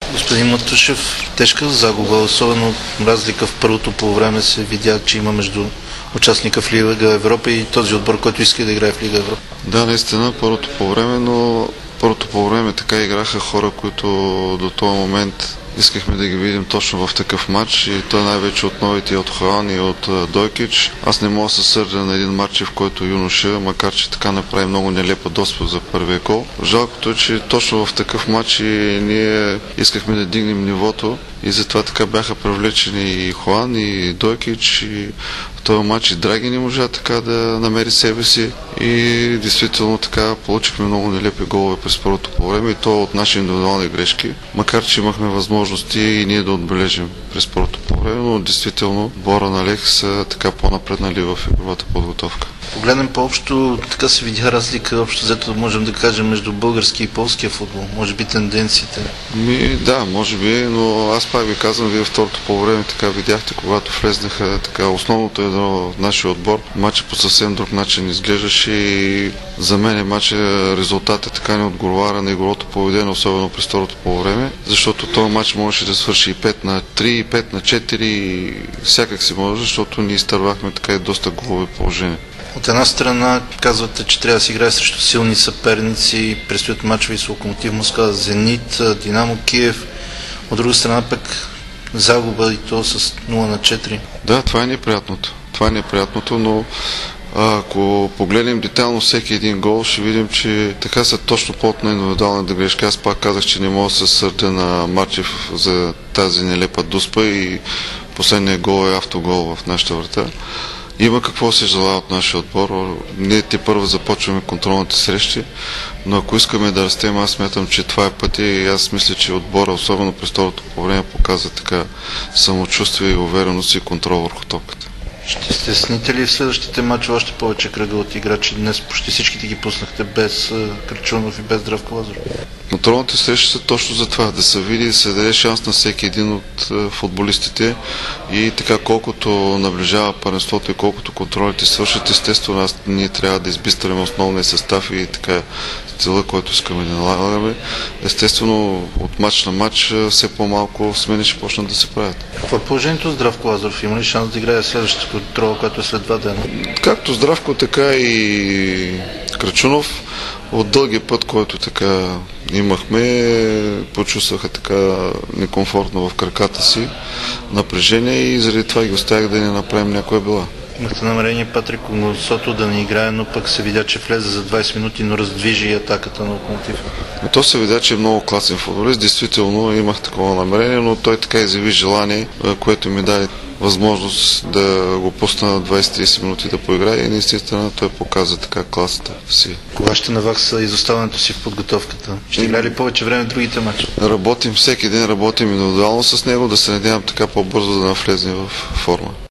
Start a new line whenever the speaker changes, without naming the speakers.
Господин Матушев, тежка загуба, особено разлика в първото полувреме се видя, че има между участника в Лига Европа и този отбор, който иска да играе в Лига Европа.
Да, наистина, първото полувреме, но първото полувреме така играха хора, които до този момент искахме да ги видим точно в такъв матч, и той най-вече от новите, от Хоан и от Дойкич. Аз не мога да се сърдя на един матч, в който юноша, макар че така направи много нелепа доспа за първия гол. Жалкото е, че точно в такъв матч и ние искахме да дигнем нивото, и затова така бяха привлечени и Хоан, и Дойкич, и в този матч и Драги не можа така да намери себе си, и действително така получихме много нелепи голове през първото по време, и то от наши индивидуални грешки, макар че имахме възможности и ние да отбележим през първото по време, но действително Бора на Лех са така по-напреднали в игровата подготовка.
Погледнем по-общо, така се видя разлика, общо взето можем да кажем, между български и полския футбол. Може би тенденциите.
Да, може би, но аз пак ви казвам, вие второто по време така видяхте, когато влезнаха така основното едно в нашия отбор. Матчът по съвсем друг начин изглеждаше, и за мен матчът резултатът така не отговаря на игровото поведение, особено през второто по време, защото този матч можеше да свърши и 5-3, и 5-4, и всякак си може, защото ние изтървахме така и доста голови положения.
От една страна казвате, че трябва да се играе срещу силни съперници, предстоят мачове с Локомотив Москва, Зенит, Динамо Киев. От друга страна пък загуба, и то с 0-4.
Да, това е неприятното. Това е неприятното, но ако погледнем детайлно всеки един гол, ще видим, че така са точно плод на индивидуалната грешка. Аз пак казах, че не мога да се сърдя на Мачев за тази нелепа дуспа, и последният гол е автогол в нашата врата. Има какво се желая от нашия отбор. Ние те първо започваме контролните срещи, но ако искаме да растем, аз смятам, че това е пътя, и аз мисля, че отбора, особено през второто по време, показва така самочувствие и увереност и контрол върху топката.
Ще стесните ли в следващите мачове още повече кръга от играчи? Днес почти всичките ги пуснахте без Крачунов и без Здравко Лазаров.
Контролните срещи са точно за това, да се види и се даде шанс на всеки един от футболистите, и така колкото наближава първенството и колкото контролите свършат, естествено ние трябва да избистраме основния състав и така стила, който искаме да налагаме. Естествено от матч на матч все по-малко смени ще почнат да се правят.
Какво е положението с Здравко Лазаров? Има ли шанс да играе следващата контрола, която е след 2 дена?
Както Здравко, така и Крачунов. От дългия път, който така имахме, почувстваха така некомфортно в краката си, напрежение, и заради това ги оставях да не направим някоя била.
Имахте намерение Патрик Огносото да не играе, но пък се видя, че влезе за 20 минути, но раздвижи и атаката на Локомотив.
То се видя, че е много класен футболист. Действително имах такова намерение, но той така изяви желание, което ми даде възможност да го пусна на 20-30 минути да поиграе, и наистина той показа така класата си.
Кога ще навакса изоставането си в подготовката? Ще играе ли повече време в другите мачове?
Работим всеки ден, работим индивидуално с него, да се надявам така по-бързо да навлезне в форма.